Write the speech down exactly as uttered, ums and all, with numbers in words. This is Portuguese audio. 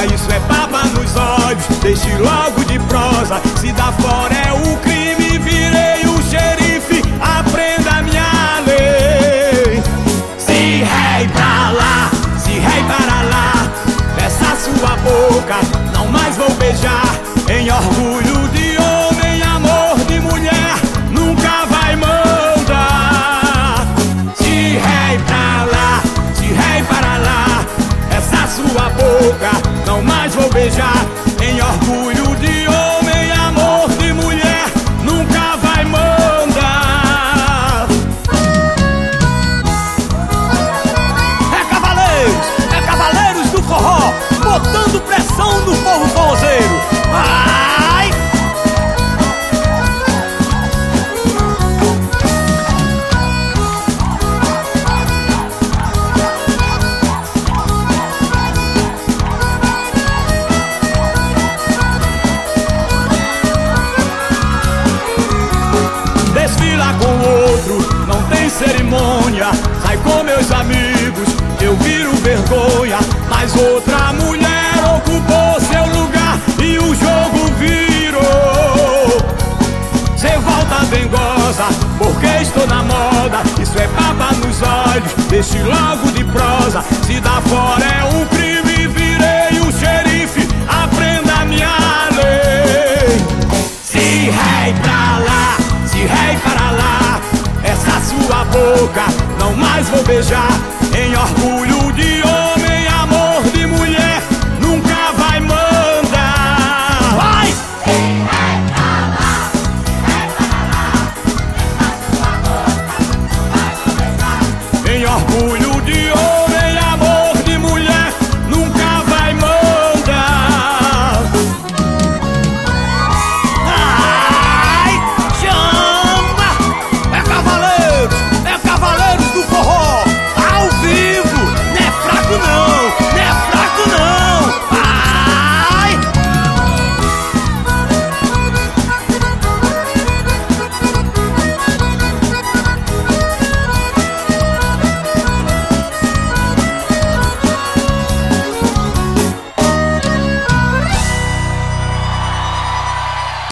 boca, isso é baba nos olhos. Deixe logo de prosa, se dá fora é o crime. Virei o xerife, aprenda a minha lei. Se rei pra lá, se rei para lá, essa sua boca não mais vou beijar. Em orgulho de homem, amor de mulher, nunca vai mandar. Se rei pra lá, se rei para lá, essa sua boca não mais vou beijar. Em orgulho de homem, amor de mulher, nunca vai mandar. É Cavaleiros, é Cavaleiros do Forró, botando pressão no povo forrozeiro. Vai! Desfila com outro, não tem cerimônia. Sai com meus amigos, eu viro vergonha. Mas outra mulher ocupou seu lugar e o jogo virou. Cê volta dengosa, porque estou na moda. Isso é baba nos olhos, deixe logo de prosa. Se dá fora é um crime, virei o xerife, aprenda a minha lei. Se rei pra lá, se rei para lá, essa sua boca não mais vou beijar. Em orgulho